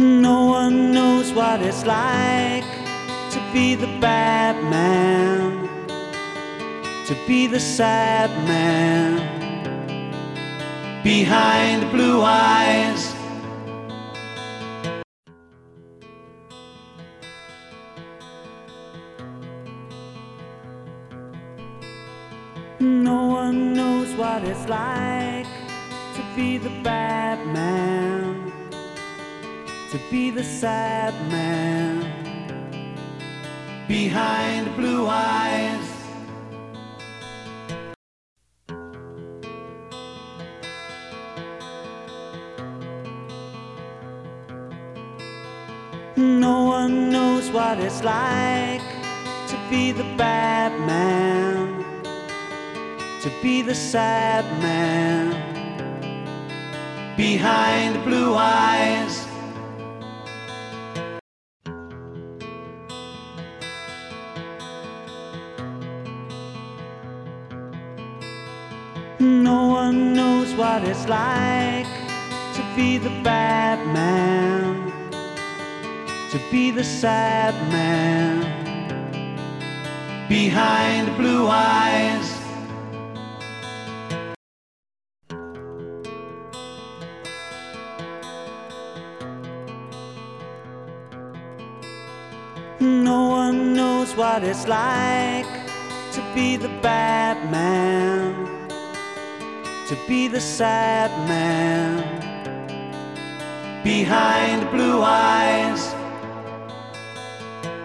No one knows what it's like to be the bad man, to be the sad man behind the blue eyes. No one knows what it's like to be the bad man, to be the sad man behind the blue eyes. No one knows what it's like to be the bad man, to be the sad man behind the blue eyes. No one knows what it's like to be the bad man, to be the sad man behind the blue eyes. No one knows what it's like to be the bad man, to be the sad man behind the blue eyes.